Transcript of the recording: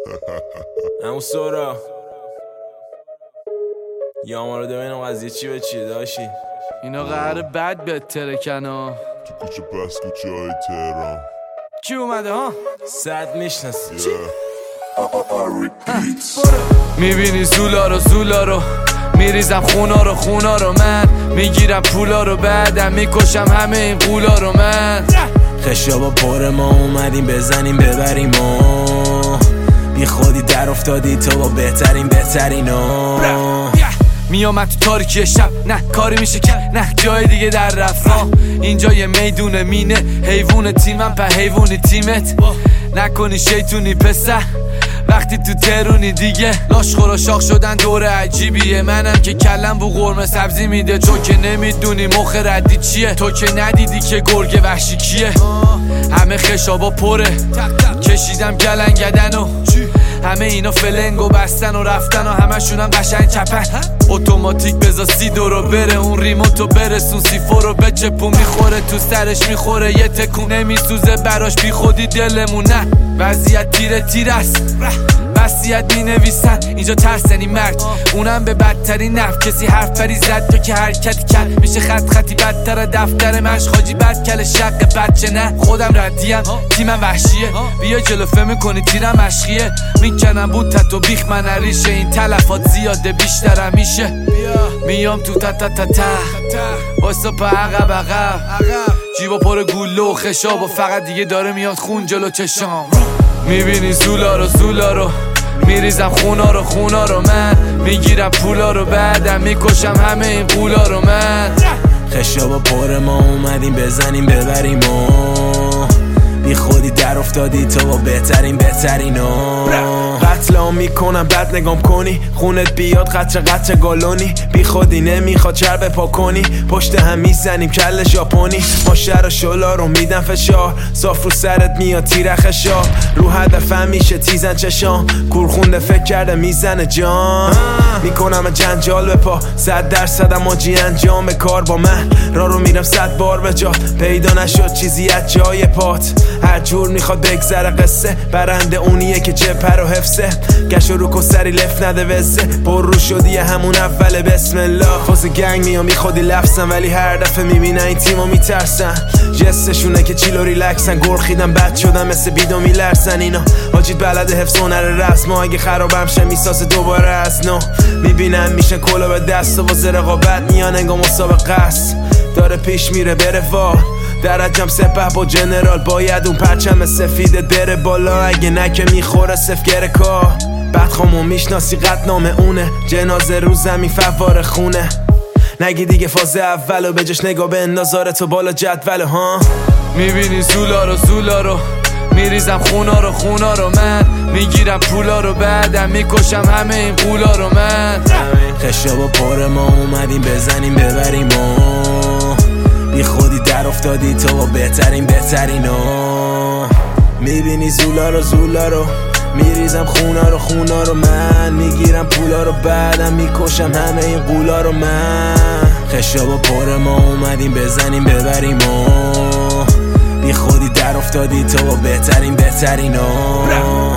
همون سورا یا ما رو ببینم قضیه چی به چیه داشی. اینا قراره بد به ترکنا تو کوچه پس کوچه های تهران کی اومده ها؟ صد میشناسی چی؟ میبینی زولا رو میریزم خونا رو من میگیرم پولا رو بعدم میکشم همه این قولا رو من. خشابا پر ما اومدیم بزنیم ببریم و بی خودی در افتادی تو با بهترینا. میامد تو تاریکی شب نه کاری میشه که نه جای دیگه در رفت. اینجا یه میدون مینه حیوون تیمم په حیوونی تیمت نکنی شیطونی پسر وقتی تو ترونی دیگه. لاش خورا شاخ شدن دور عجیبیه منم که کلم بو قرمه سبزی میده تو که نمیدونی مخ ردی چیه تو که ندیدی که گرگ وحشی کیه. همه خشابا پره کشیدم گلنگدن و همه اینا فلنگو بستن و رفتن و همشونم قشنگ چپن. اتوماتیک بزا سی دورو بره اون ریموتو برسون سیفو رو بچپون میخوره تو سرش میخوره یه تکون نمیسوزه براش بی خودی دلمون نه. وضعیت تیره است وصیت می نویسن اینجا ترسنی مرد اونم به بدترین نفت کسی حرف بری زد تو که حرکتی کرد میشه خطی بدتر دفتر مشخاجی بد کل شق بچه نه. خودم ردیم تیمم وحشیه بیا جلو فهم کنی تیرم مشخیه میکنم بود تتو بیخ من نریشه این تلفات زیاده بیشترم میشه. میام تو تا واسه پا عقب جیبا پر گوله و خشاب و فقط دیگه داره میاد خون جلو چشام. میبینی زولا رو میریزم خونا رو من میگیرم پولا رو بعدم میکشم همه این قولا رو من. خشابا پر ما اومدیم بزنیم ببریم و بی خودی در افتادی تو با بهترینا. قتلام میکنم بد نگام کنی خونت بیاد قطره گالونی بی خودی نمیخواد چربه پا کنی پشت هم میزنیم کل ژاپنی. ما شر و شلا رو میدم فشار صاف رو سرت میاد تیر خشاب رو هدفم میشه تیزن چشام کورخونده فکر کرده میزنه جان. میکنم جنجال به پا 100% ماجی انجام کار با من را رو میرم 100 بار به جا پیدا نشد چیزی از جای پات هر جور میخواد بگذره قصه برنده اونیه که جبه رو حفظه گشو رو کسری لف نده وزه پر رو شدی همون اول بسم الله. فاز گنگ میام بی خودی لفظم ولی هر دفعه میبینن این تیمو میترسن جستشونه که چیلو ریلکسن گرخیدن بد شدن مثل بیدو میلرسن اینا حاجید بلد حفظ هنر رسم اگه خرابم شه میسازه دوباره از نو میبینن میشن کلا به دست و واسه رقابت میان انگا مسابقه است داره پیش میره بره وا درجم سپه با جنرال باید اون پرچم سفیدت بره بالا اگه نکه میخوره سفگره کار بدخامو میشناسی قطنامه اونه جنازه رو زمین فوار خونه نگی دیگه فاز اولو بجش نگاه به اندازاره تو بالا جدول ها. میبینی زولا رو میریزم خونا رو من میگیرم پولا رو بعدم میکشم همه این قولا رو من. خشابا پر ما اومدیم بزنیم ببریم و بی خودی در افتادی تو با بهترینا. میبینی زولا رو میریزم خونا رو من میگیرم پولا رو بعدم میکشم همه این قولا رو من. خشابا پر ما اومدیم بزنیم ببریم و بی خودی در افتادی تو با بهترینا.